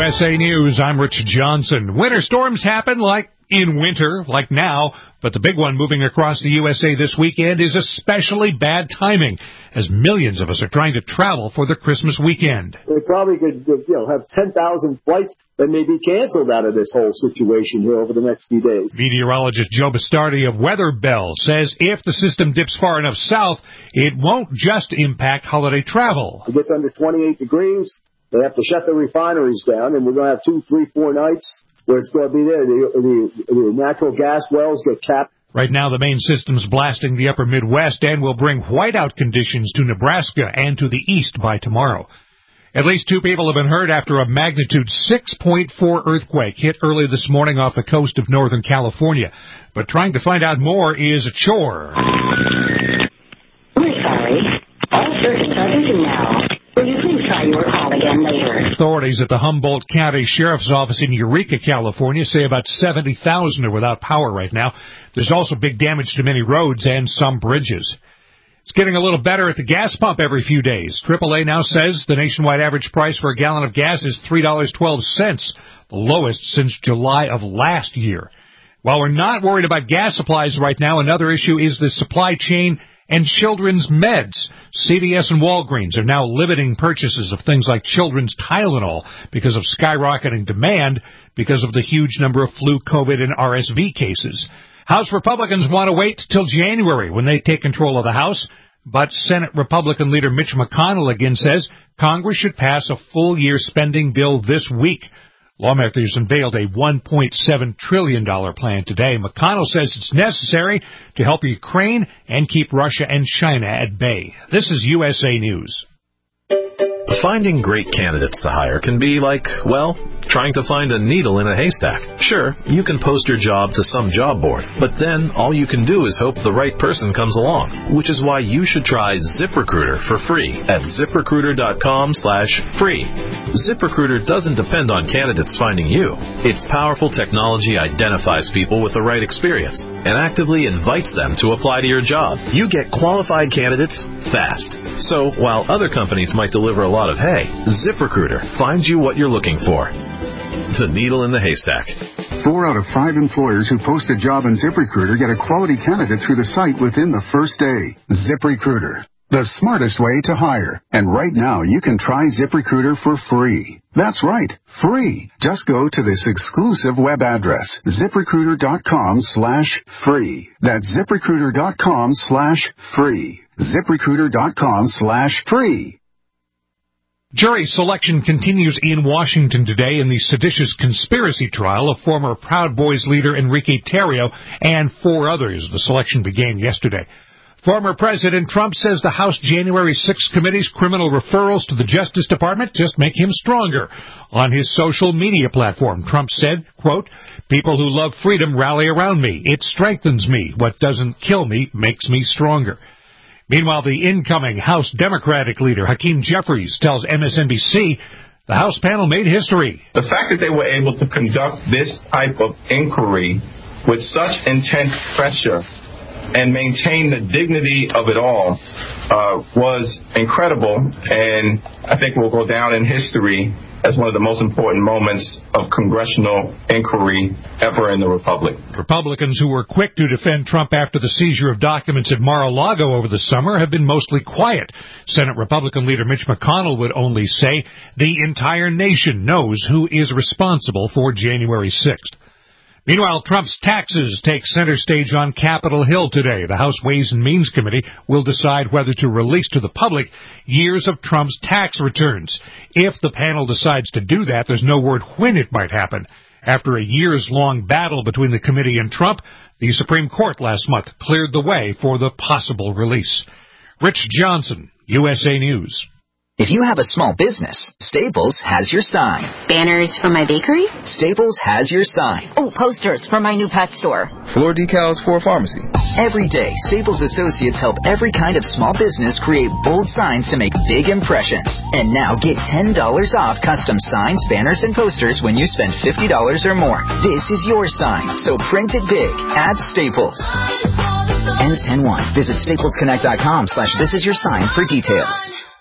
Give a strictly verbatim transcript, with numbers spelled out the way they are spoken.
S A News, I'm Rich Johnson. Winter storms happen like in winter, like now, but the big one moving across the U S A this weekend is especially bad timing, as millions of us are trying to travel for the Christmas weekend. They probably could, you know, have ten thousand flights that may be canceled out of this whole situation here over the next few days. Meteorologist Joe Bastardi of Weather Bell says if the system dips far enough south, it won't just impact holiday travel. It gets under twenty-eight degrees. They have to shut the refineries down, and we're going to have two, three, four nights where it's going to be there. The, the, the natural gas wells get capped. Right now, the main system's blasting the upper Midwest and will bring whiteout conditions to Nebraska and to the east by tomorrow. At least two people have been hurt after a magnitude six point four earthquake hit early this morning off the coast of Northern California. But trying to find out more is a chore. We're sorry. All circuits are busy now. Will you please try your call again later? Authorities at the Humboldt County Sheriff's Office in Eureka, California, say about seventy thousand are without power right now. There's also big damage to many roads and some bridges. It's getting a little better at the gas pump every few days. triple A now says the nationwide average price for a gallon of gas is three dollars and twelve cents, the lowest since July of last year. While we're not worried about gas supplies right now, another issue is the supply chain and children's meds. C V S and Walgreens are now limiting purchases of things like children's Tylenol because of skyrocketing demand because of the huge number of flu, COVID, and R S V cases. House Republicans want to wait till January when they take control of the House, but Senate Republican leader Mitch McConnell again says Congress should pass a full-year spending bill this week. Lawmakers unveiled a one point seven trillion dollars plan today. McConnell says it's necessary to help Ukraine and keep Russia and China at bay. This is U S A News. Finding great candidates to hire can be like, well, trying to find a needle in a haystack. Sure, you can post your job to some job board, but then all you can do is hope the right person comes along, which is why you should try ZipRecruiter for free at ZipRecruiter.com slash free. ZipRecruiter doesn't depend on candidates finding you. Its powerful technology identifies people with the right experience and actively invites them to apply to your job. You get qualified candidates fast. So while other companies might deliver a lot of hay, ZipRecruiter finds you what you're looking for. The needle in the haystack. Four out of five employers who post a job in ZipRecruiter get a quality candidate through the site within the first day. ZipRecruiter, the smartest way to hire. And right now, you can try ZipRecruiter for free. That's right, free. Just go to this exclusive web address, ZipRecruiter.com slash free. That's ZipRecruiter.com slash free. ZipRecruiter.com slash free. Jury selection continues in Washington today in the seditious conspiracy trial of former Proud Boys leader Enrique Tarrio and four others. The selection began yesterday. Former President Trump says the House January sixth committee's criminal referrals to the Justice Department just make him stronger. On his social media platform, Trump said, quote, "People who love freedom rally around me. It strengthens me. What doesn't kill me makes me stronger." Meanwhile, the incoming House Democratic leader, Hakeem Jeffries, tells M S N B C the House panel made history. The fact that they were able to conduct this type of inquiry with such intense pressure and maintain the dignity of it all uh, was incredible, and I think will go down in history as one of the most important moments of congressional inquiry ever in the Republic. Republicans who were quick to defend Trump after the seizure of documents at Mar-a-Lago over the summer have been mostly quiet. Senate Republican leader Mitch McConnell would only say the entire nation knows who is responsible for January sixth. Meanwhile, Trump's taxes take center stage on Capitol Hill today. The House Ways and Means Committee will decide whether to release to the public years of Trump's tax returns. If the panel decides to do that, there's no word when it might happen. After a years-long battle between the committee and Trump, the Supreme Court last month cleared the way for the possible release. Rich Johnson, U S A News. If you have a small business, Staples has your sign. Banners for my bakery? Staples has your sign. Oh, posters for my new pet store. Floor decals for a pharmacy. Every day, Staples associates help every kind of small business create bold signs to make big impressions. And now get ten dollars off custom signs, banners, and posters when you spend fifty dollars or more. This is your sign, so print it big at Staples. Ends ten one. Visit staplesconnect.com slash this is your sign for details.